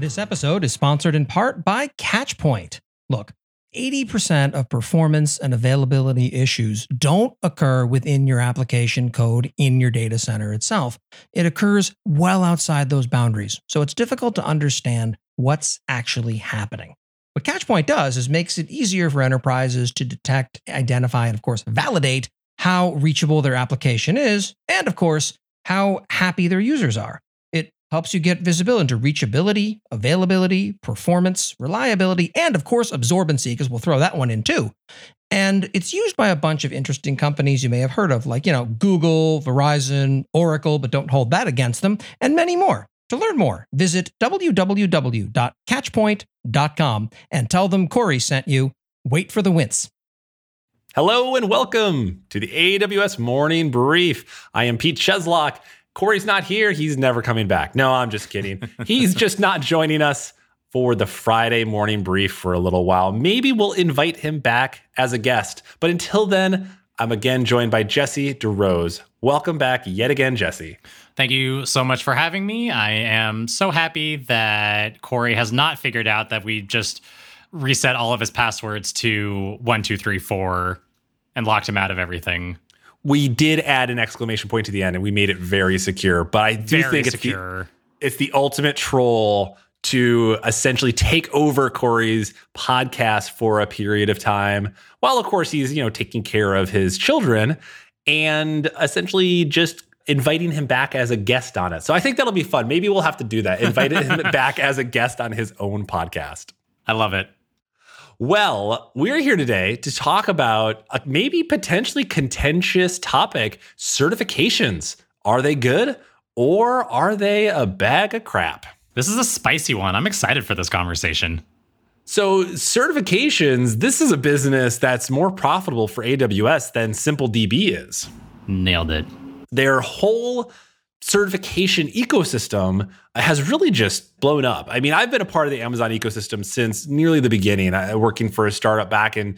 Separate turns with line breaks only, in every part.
This episode is sponsored in part by Catchpoint. Look, 80% of performance and availability issues don't occur within your application code in your data center itself. It occurs well outside those boundaries, so it's difficult to understand what's actually happening. What Catchpoint does is makes it easier for enterprises to detect, identify, and of course, validate how reachable their application is, and of course, how happy their users are. It helps you get visibility into reachability, availability, performance, reliability, and of course, absorbency, because we'll throw that one in too. And it's used by a bunch of interesting companies you may have heard of, like, Google, Verizon, Oracle, but don't hold that against them, and many more. To learn more, visit www.catchpoint.com and tell them Corey sent you. Wait for the wince.
Hello and welcome to the AWS Morning Brief. I am Pete Cheslock. Corey's not here. He's never coming back. No, I'm just kidding. He's just not joining us for the Friday morning brief for a little while. Maybe we'll invite him back as a guest. But until then, I'm again joined by Jesse DeRose. Welcome back yet again, Jesse.
Thank you so much for having me. I am so happy that Corey has not figured out that we just reset all of his passwords to 1234 and locked him out of everything.
We did add an exclamation point to the end, and we made it very secure. But I do think it's the ultimate troll to essentially take over Corey's podcast for a period of time, while of course he's taking care of his children, and essentially just inviting him back as a guest on it. So I think that'll be fun. Maybe we'll have to do that. Invite him back as a guest on his own podcast.
I love it.
Well, we're here today to talk about a maybe potentially contentious topic, certifications. Are they good or are they a bag of crap?
This is a spicy one. I'm excited for this conversation.
So certifications, this is a business that's more profitable for AWS than SimpleDB is.
Nailed it.
Their whole certification ecosystem has really just blown up. I mean, I've been a part of the Amazon ecosystem since nearly the beginning. Working for a startup back in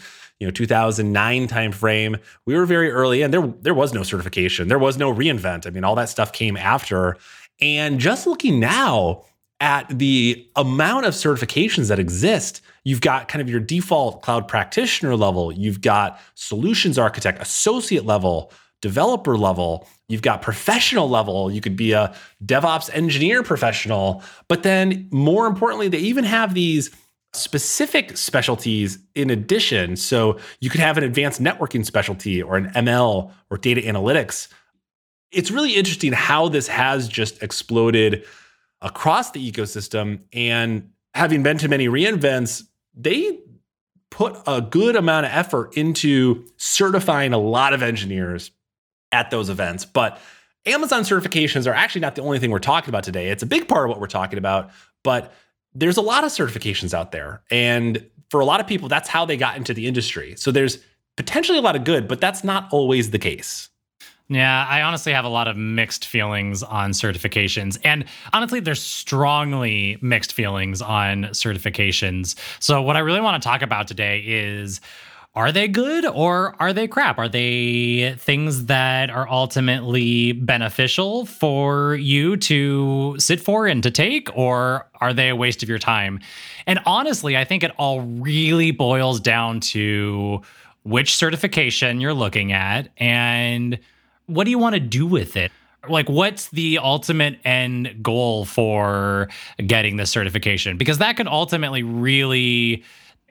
2009 timeframe. We were very early, and there was no certification. There was no reInvent. I mean, all that stuff came after. And just looking now at the amount of certifications that exist, you've got kind of your default cloud practitioner level, you've got solutions architect, associate level, developer level, you've got professional level. You could be a DevOps engineer professional, but then more importantly, they even have these specific specialties in addition. So you could have an advanced networking specialty or an ML or data analytics. It's really interesting how this has just exploded across the ecosystem. And having been to many reInvents, they put a good amount of effort into certifying a lot of engineers at those events. But Amazon certifications are actually not the only thing we're talking about today. It's a big part of what we're talking about, but there's a lot of certifications out there. And for a lot of people, that's how they got into the industry. So there's potentially a lot of good, but that's not always the case.
Yeah, I honestly have a lot of mixed feelings on certifications. And honestly, there's strongly mixed feelings on certifications. So what I really want to talk about today is, are they good or are they crap? Are they things that are ultimately beneficial for you to sit for and to take, or are they a waste of your time? And honestly, I think it all really boils down to which certification you're looking at and what do you want to do with it? Like, what's the ultimate end goal for getting this certification? Because that can ultimately really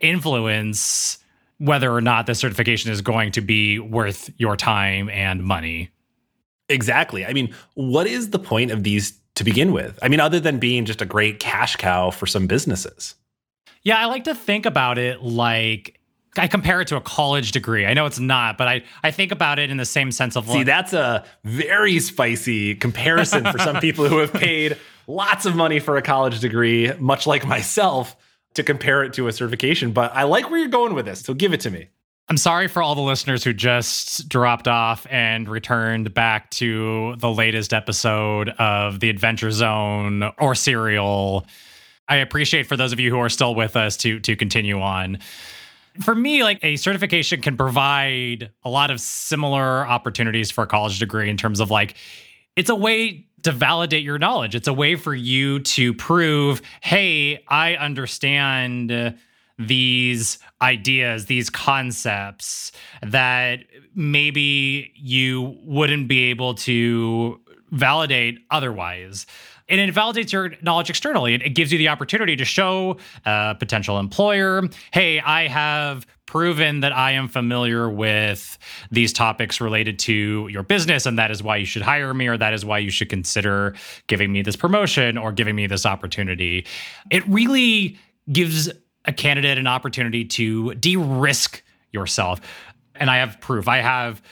influence whether or not the certification is going to be worth your time and money.
Exactly. I mean, what is the point of these to begin with? I mean, other than being just a great cash cow for some businesses.
Yeah, I like to think about it like, I compare it to a college degree. I know it's not, but I think about it in the same sense of...
See, that's a very spicy comparison for some people who have paid lots of money for a college degree, much like myself, to compare it to a certification. But I like where you're going with this, so give it to me.
I'm sorry for all the listeners who just dropped off and returned back to the latest episode of The Adventure Zone or Serial. I appreciate for those of you who are still with us to continue on. For me, like, a certification can provide a lot of similar opportunities for a college degree in terms of, like, it's a way to validate your knowledge. It's a way for you to prove, hey, I understand these ideas, these concepts that maybe you wouldn't be able to validate otherwise. And it validates your knowledge externally. It gives you the opportunity to show a potential employer, hey, I have proven that I am familiar with these topics related to your business, and that is why you should hire me, or that is why you should consider giving me this promotion or giving me this opportunity. It really gives a candidate an opportunity to de-risk yourself. And I have proof. I have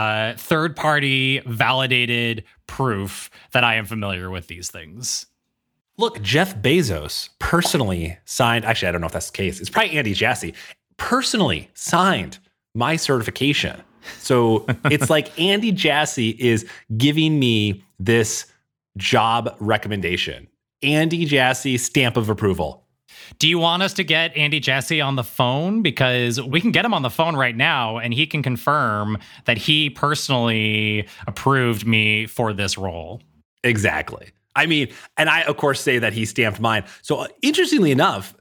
third-party validated proof that I am familiar with these things.
Look, Jeff Bezos personally signed, actually, I don't know if that's the case. It's probably Andy Jassy, personally signed my certification. So it's like Andy Jassy is giving me this job recommendation. Andy Jassy, stamp of approval.
Do you want us to get Andy Jassy on the phone? Because we can get him on the phone right now, and he can confirm that he personally approved me for this role.
Exactly. I mean, and I, of course, say that he stamped mine. So interestingly enough,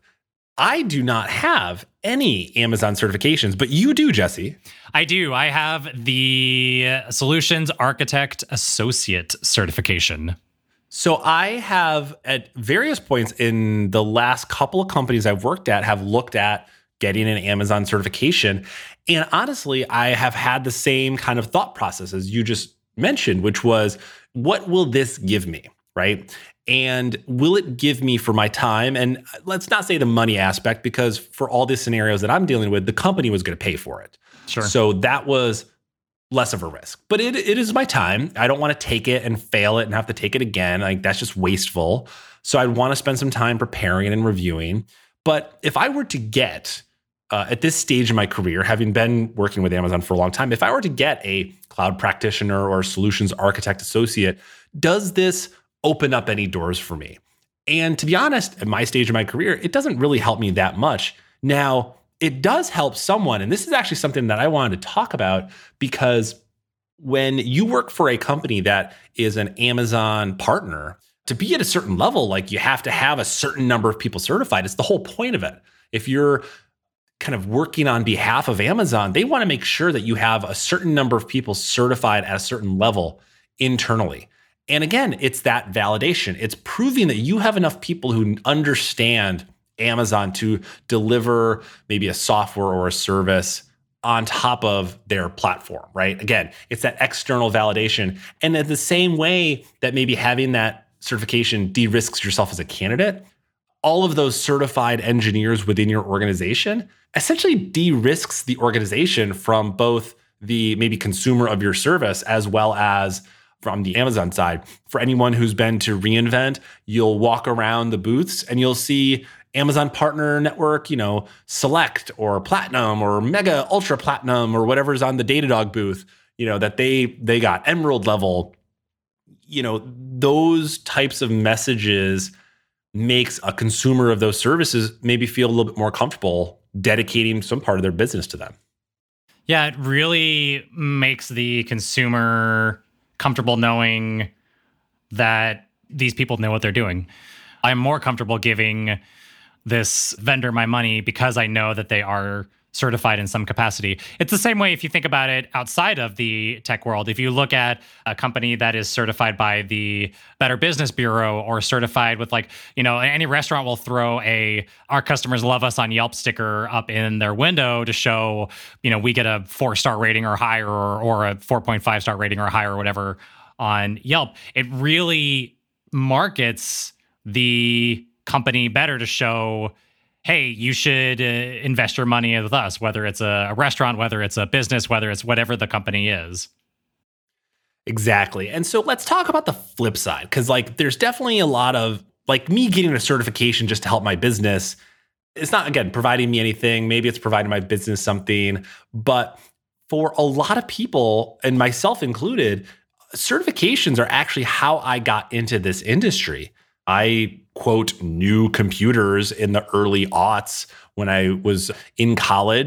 I do not have any Amazon certifications, but you do, Jesse.
I do. I have the Solutions Architect Associate certification.
So I have, at various points in the last couple of companies I've worked at, have looked at getting an Amazon certification. And honestly, I have had the same kind of thought process as you just mentioned, which was, what will this give me, right? And will it give me for my time? And let's not say the money aspect, because for all these scenarios that I'm dealing with, the company was going to pay for it.
Sure.
So that was less of a risk. But it is my time. I don't want to take it and fail it and have to take it again. Like, that's just wasteful. So I'd want to spend some time preparing and reviewing. But if I were to get, at this stage in my career, having been working with Amazon for a long time, if I were to get a cloud practitioner or solutions architect associate, does this open up any doors for me? And to be honest, at my stage of my career, it doesn't really help me that much. Now, it does help someone, and this is actually something that I wanted to talk about, because when you work for a company that is an Amazon partner, to be at a certain level, like, you have to have a certain number of people certified. It's the whole point of it. If you're kind of working on behalf of Amazon, they want to make sure that you have a certain number of people certified at a certain level internally. And again, it's that validation. It's proving that you have enough people who understand Amazon to deliver maybe a software or a service on top of their platform, right? Again, it's that external validation. And in the same way that maybe having that certification de-risks yourself as a candidate, all of those certified engineers within your organization essentially de-risks the organization from both the maybe consumer of your service as well as from the Amazon side. For anyone who's been to reInvent, you'll walk around the booths and you'll see Amazon Partner Network, Select or Platinum or Mega Ultra Platinum or whatever's on the Datadog booth, that they got Emerald level. Those types of messages makes a consumer of those services maybe feel a little bit more comfortable dedicating some part of their business to them.
Yeah, it really makes the consumer comfortable knowing that these people know what they're doing. I'm more comfortable giving this vendor my money because I know that they are certified in some capacity. It's the same way if you think about it outside of the tech world. If you look at a company that is certified by the Better Business Bureau or certified with any restaurant will throw our customers love us on Yelp sticker up in their window to show, we get a 4-star rating or higher or a 4.5 star rating or higher or whatever on Yelp. It really markets the company better to show, hey, you should invest your money with us, whether it's a restaurant, whether it's a business, whether it's whatever the company is.
Exactly. And so let's talk about the flip side, because there's definitely a lot of me getting a certification just to help my business. It's not, again, providing me anything. Maybe it's providing my business something. But for a lot of people, and myself included, certifications are actually how I got into this industry. I, quote, knew computers in the early aughts when I was in college.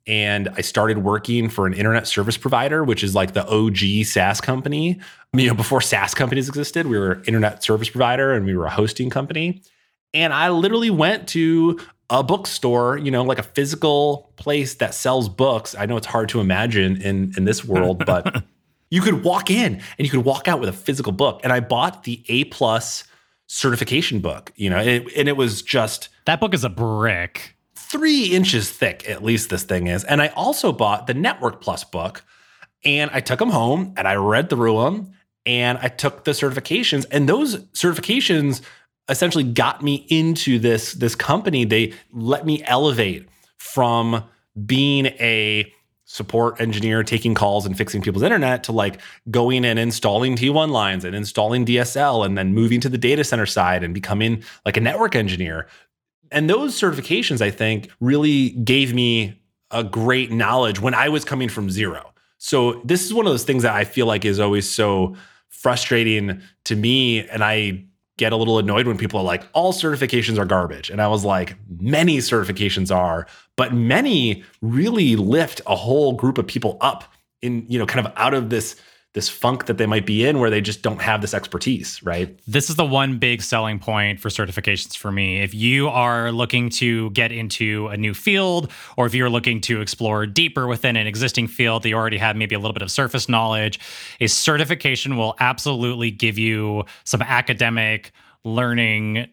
and I started working for an internet service provider, which is like the OG SaaS company. Before SaaS companies existed, we were an internet service provider and we were a hosting company. And I literally went to a bookstore, like a physical place that sells books. I know it's hard to imagine in this world, but you could walk in and you could walk out with a physical book. And I bought the A+ certification book, and it was just...
That book is a brick.
3 inches thick, at least this thing is. And I also bought the Network Plus book, and I took them home and I read through them and I took the certifications, and those certifications essentially got me into this company. They let me elevate from being a support engineer, taking calls and fixing people's internet, to like going and installing T1 lines and installing DSL, and then moving to the data center side and becoming like a network engineer. And those certifications, I think, really gave me a great knowledge when I was coming from zero. So this is one of those things that I feel like is always so frustrating to me. And I get a little annoyed when people are like, all certifications are garbage. And I was like, many certifications are, but many really lift a whole group of people up in, kind of out of this funk that they might be in where they just don't have this expertise, right?
This is the one big selling point for certifications for me. If you are looking to get into a new field, or if you're looking to explore deeper within an existing field that you already have maybe a little bit of surface knowledge, a certification will absolutely give you some academic learning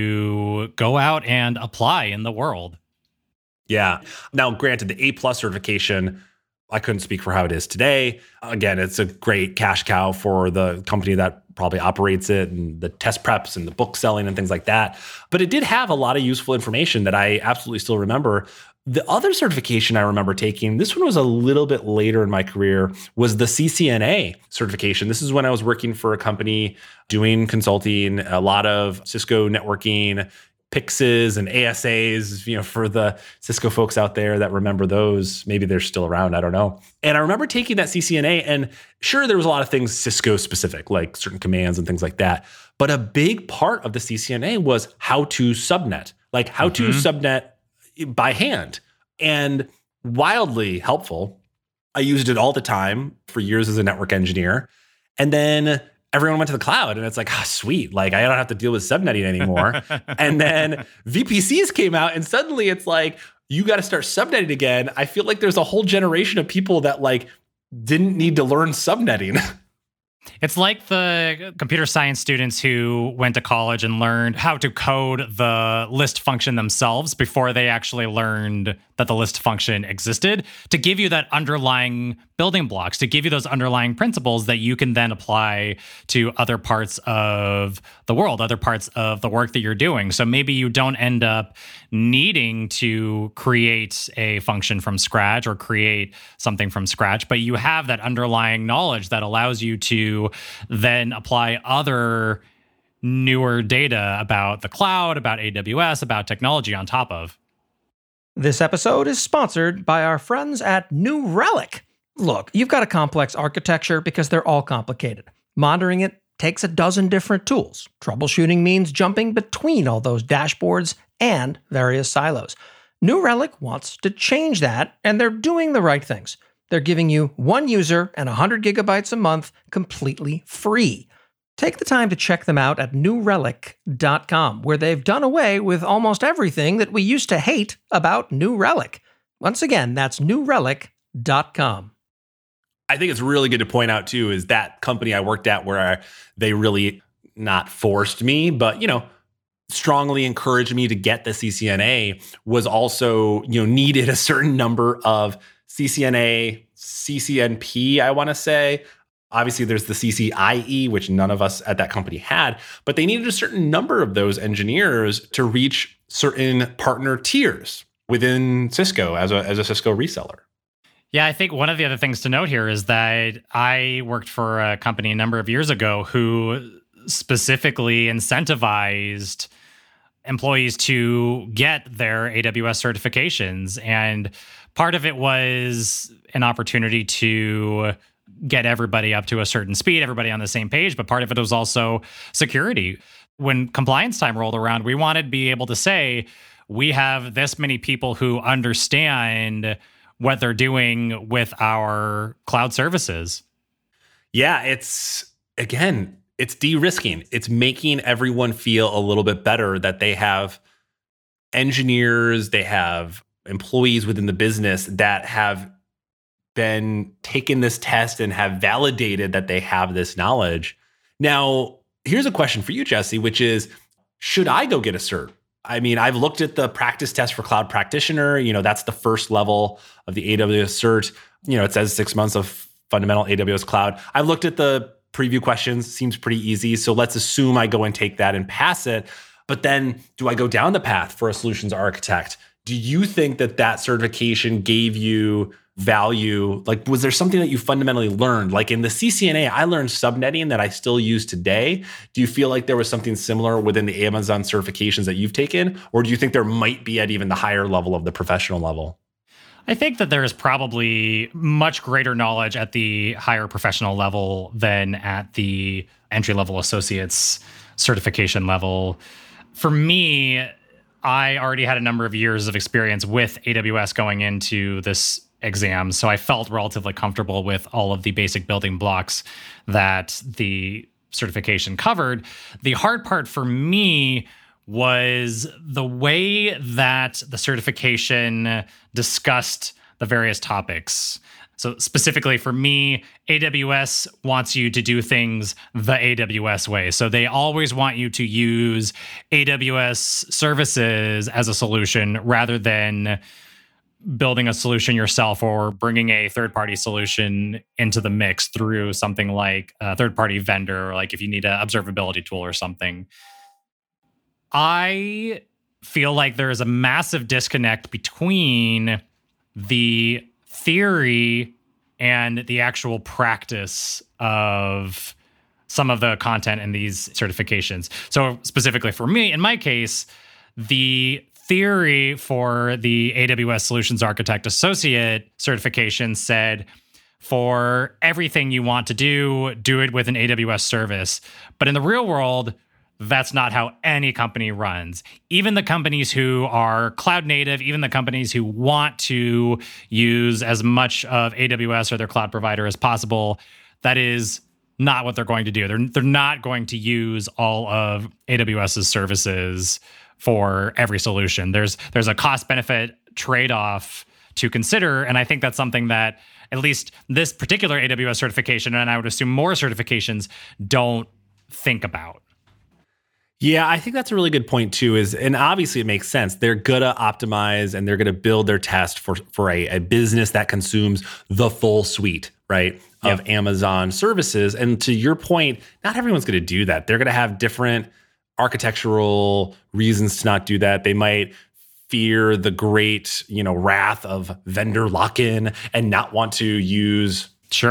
to go out and apply in the world.
Yeah. Now, granted, the A+ certification, I couldn't speak for how it is today. Again, it's a great cash cow for the company that probably operates it, and the test preps and the book selling and things like that. But it did have a lot of useful information that I absolutely still remember. The other certification I remember taking, this one was a little bit later in my career, was the CCNA certification. This is when I was working for a company doing consulting, a lot of Cisco networking, PIXs and ASAs, for the Cisco folks out there that remember those. Maybe they're still around, I don't know. And I remember taking that CCNA, and sure, there was a lot of things Cisco specific, like certain commands and things like that. But a big part of the CCNA was how to subnet, like how to subnet by hand. And wildly helpful. I used it all the time for years as a network engineer. And then everyone went to the cloud, and it's like, sweet. Like, I don't have to deal with subnetting anymore. And then VPCs came out, and suddenly it's like, you got to start subnetting again. I feel like there's a whole generation of people that like didn't need to learn subnetting.
It's like the computer science students who went to college and learned how to code the list function themselves before they actually learned that the list function existed, to give you that underlying building blocks, to give you those underlying principles that you can then apply to other parts of the world, other parts of the work that you're doing. So maybe you don't end up needing to create a function from scratch or create something from scratch, but you have that underlying knowledge that allows you to then apply other newer data about the cloud, about AWS, about technology on top of.
This episode is sponsored by our friends at New Relic. Look, you've got a complex architecture because they're all complicated. Monitoring it takes a dozen different tools. Troubleshooting means jumping between all those dashboards and various silos. New Relic wants to change that, and they're doing the right things. They're giving you one user and 100 gigabytes a month completely free. Take the time to check them out at newrelic.com, where they've done away with almost everything that we used to hate about New Relic. Once again, that's newrelic.com.
I think it's really good to point out, too, is that company I worked at where they really not forced me, but, strongly encouraged me to get the CCNA was also, needed a certain number of CCNA, CCNP, I want to say. Obviously, there's the CCIE, which none of us at that company had, but they needed a certain number of those engineers to reach certain partner tiers within Cisco as a Cisco reseller.
Yeah, I think one of the other things to note here is that I worked for a company a number of years ago who specifically incentivized employees to get their AWS certifications. And part of it was an opportunity to get everybody up to a certain speed, everybody on the same page. But part of it was also security. When compliance time rolled around, we wanted to be able to say, we have this many people who understand what they're doing with our cloud services.
Yeah, it's de-risking. It's making everyone feel a little bit better that they have engineers, they have employees within the business that have been taking this test and have validated that they have this knowledge. Now, here's a question for you, Jesse, which is, should I go get a cert? I mean, I've looked at the practice test for cloud practitioner. That's the first level of the AWS cert. It says 6 months of fundamental AWS cloud. I've looked at the preview questions, seems pretty easy. So let's assume I go and take that and pass it. But then do I go down the path for a solutions architect? Do you think that certification gave you value? Like, was there something that you fundamentally learned? Like in the CCNA, I learned subnetting that I still use today. Do you feel like there was something similar within the Amazon certifications that you've taken? Or do you think there might be at even the higher level of the professional level?
I think that there is probably much greater knowledge at the higher professional level than at the entry-level associates certification level. For me, I already had a number of years of experience with AWS going into this exam, so I felt relatively comfortable with all of the basic building blocks that the certification covered. The hard part for me was the way that the certification discussed the various topics. So specifically for me, AWS wants you to do things the AWS way. So they always want you to use AWS services as a solution rather than building a solution yourself or bringing a third-party solution into the mix through something like a third-party vendor, or like if you need an observability tool or something. I feel like there is a massive disconnect between the theory and the actual practice of some of the content in these certifications. So specifically for me, in my case, the theory for the AWS Solutions Architect Associate certification said, for everything you want to do it with an AWS service. But in the real world, that's not how any company runs. Even the companies who are cloud native, even the companies who want to use as much of AWS or their cloud provider as possible, that is not what they're going to do. They're not going to use all of AWS's services for every solution. There's a cost-benefit trade-off to consider, and I think that's something that at least this particular AWS certification, and I would assume more certifications, don't think about.
Yeah, I think that's a really good point too. And obviously it makes sense. They're gonna optimize and they're gonna build their test for a business that consumes the full suite, right, of Amazon services. And to your point, not everyone's gonna do that. They're gonna have different architectural reasons to not do that. They might fear the great, wrath of vendor lock-in and not want to use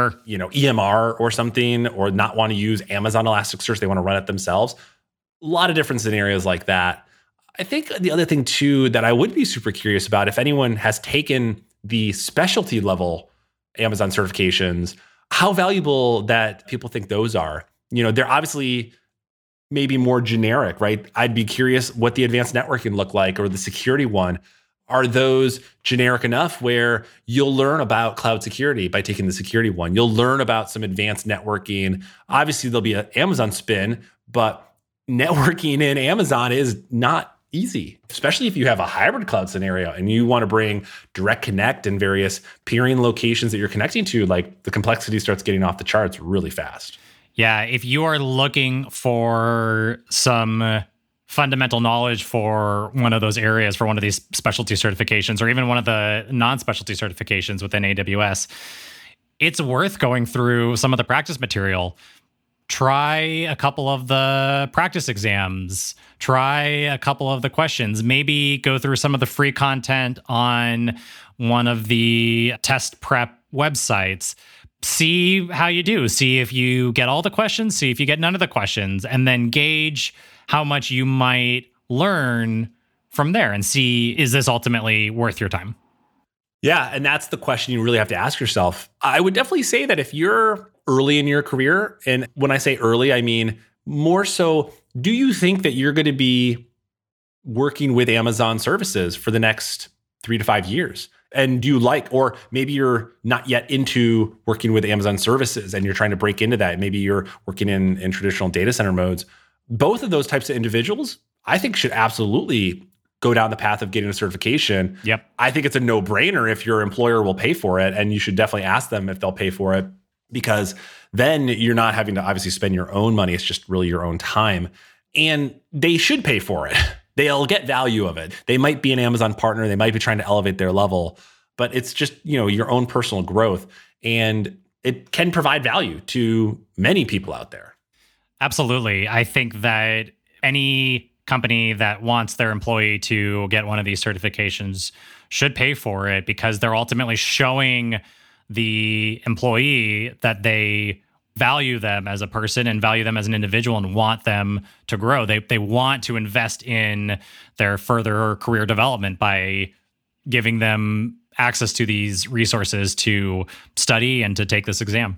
EMR or something, or not want to use Amazon Elasticsearch. They want to run it themselves. A lot of different scenarios like that. I think the other thing too that I would be super curious about, if anyone has taken the specialty level Amazon certifications, how valuable that people think those are. They're obviously maybe more generic, right? I'd be curious what the advanced networking look like, or the security one. Are those generic enough where you'll learn about cloud security by taking the security one? You'll learn about some advanced networking. Obviously, there'll be an Amazon spin, but networking in Amazon is not easy, especially if you have a hybrid cloud scenario and you want to bring direct connect and various peering locations that you're connecting to. Like, the complexity starts getting off the charts really fast.
Yeah, if you are looking for some fundamental knowledge for one of those areas, for one of these specialty certifications, or even one of the non-specialty certifications within AWS, it's worth going through some of the practice material. Try a couple of the practice exams, try a couple of the questions, maybe go through some of the free content on one of the test prep websites. See how you do. See if you get all the questions, see if you get none of the questions, and then gauge how much you might learn from there and see, is this ultimately worth your time?
Yeah, and that's the question you really have to ask yourself. I would definitely say that if you're early in your career, and when I say early, I mean more so, do you think that you're going to be working with Amazon services for the next 3 to 5 years? And do you like, or maybe you're not yet into working with Amazon services and you're trying to break into that. Maybe you're working in traditional data center modes. Both of those types of individuals, I think, should absolutely go down the path of getting a certification.
Yep.
I think it's a no-brainer if your employer will pay for it, and you should definitely ask them if they'll pay for it, because then you're not having to obviously spend your own money. It's just really your own time. And they should pay for it. They'll get value of it. They might be an Amazon partner. They might be trying to elevate their level, but it's just, your own personal growth, and it can provide value to many people out there.
Absolutely. I think that any company that wants their employee to get one of these certifications should pay for it, because they're ultimately showing the employee that they value them as a person and value them as an individual and want them to grow. They want to invest in their further career development by giving them access to these resources to study and to take this exam.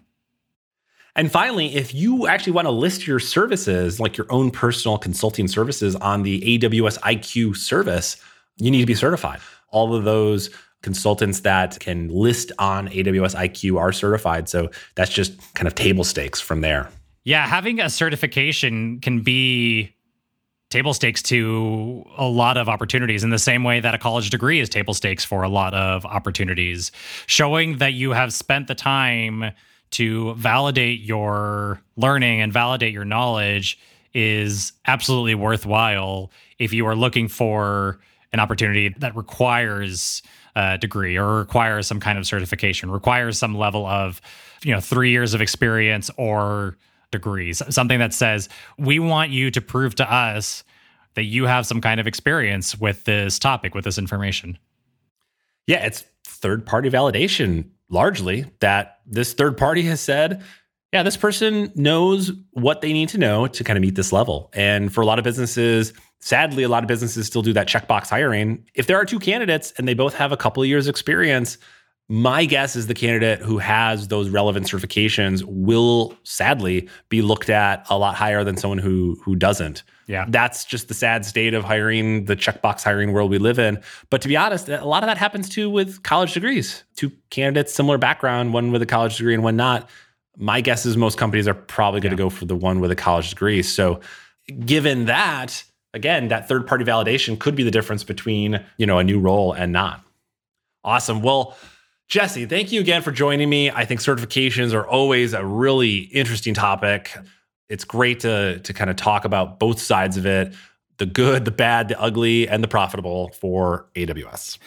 And finally, if you actually want to list your services, like your own personal consulting services on the AWS IQ service, you need to be certified. All of those consultants that can list on AWS IQ are certified. So that's just kind of table stakes from there.
Yeah, having a certification can be table stakes to a lot of opportunities, in the same way that a college degree is table stakes for a lot of opportunities. Showing that you have spent the time to validate your learning and validate your knowledge is absolutely worthwhile if you are looking for an opportunity that requires a degree or requires some kind of certification, requires some level of, 3 years of experience or degrees, something that says, we want you to prove to us that you have some kind of experience with this topic, with this information.
Yeah, it's third-party validation, largely, that this third party has said, yeah, this person knows what they need to know to kind of meet this level. And for a lot of businesses, sadly, a lot of businesses still do that checkbox hiring. If there are two candidates and they both have a couple of years experience, my guess is the candidate who has those relevant certifications will sadly be looked at a lot higher than someone who doesn't.
Yeah.
That's just the sad state of hiring, the checkbox hiring world we live in. But to be honest, a lot of that happens too with college degrees. Two candidates, similar background, one with a college degree and one not. My guess is most companies are probably going to go for the one with a college degree. So given that, again, that third-party validation could be the difference between, a new role and not. Awesome. Well, Jesse, thank you again for joining me. I think certifications are always a really interesting topic. It's great to kind of talk about both sides of it, the good, the bad, the ugly, and the profitable for AWS.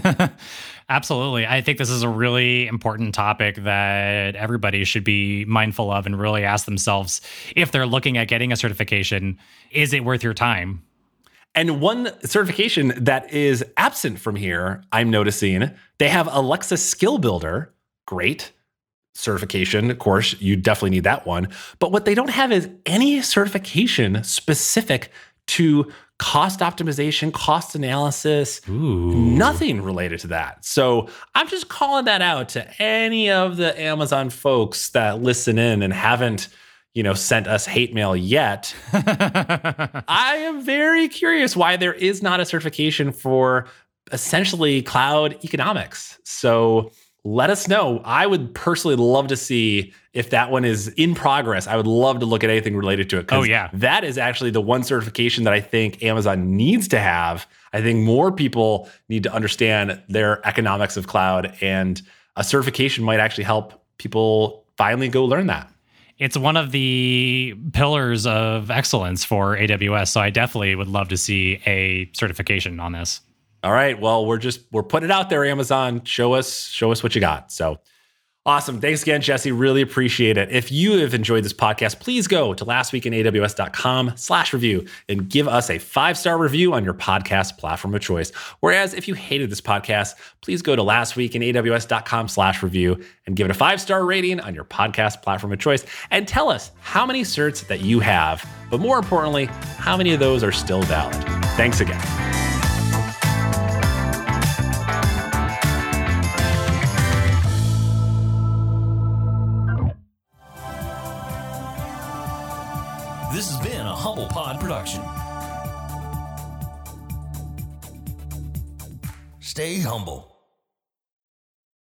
Absolutely. I think this is a really important topic that everybody should be mindful of and really ask themselves, if they're looking at getting a certification, is it worth your time?
And one certification that is absent from here, I'm noticing, they have Alexa Skill Builder. Great certification. Of course, you definitely need that one. But what they don't have is any certification specific to cost optimization, cost analysis, nothing related to that. So I'm just calling that out to any of the Amazon folks that listen in and haven't, sent us hate mail yet. I am very curious why there is not a certification for essentially cloud economics. So let us know. I would personally love to see if that one is in progress. I would love to look at anything related to it.
Oh, yeah.
That is actually the one certification that I think Amazon needs to have. I think more people need to understand their economics of cloud, and a certification might actually help people finally go learn that.
It's one of the pillars of excellence for AWS. So I definitely would love to see a certification on this.
All right. Well, we're putting it out there, Amazon. Show us what you got. So awesome. Thanks again, Jesse. Really appreciate it. If you have enjoyed this podcast, please go to lastweekinaws.com/review and give us a 5-star review on your podcast platform of choice. Whereas if you hated this podcast, please go to lastweekinaws.com/review and give it a 5-star rating on your podcast platform of choice and tell us how many certs that you have, but more importantly, how many of those are still valid. Thanks again.
This has been a Humble Pod production. Stay humble.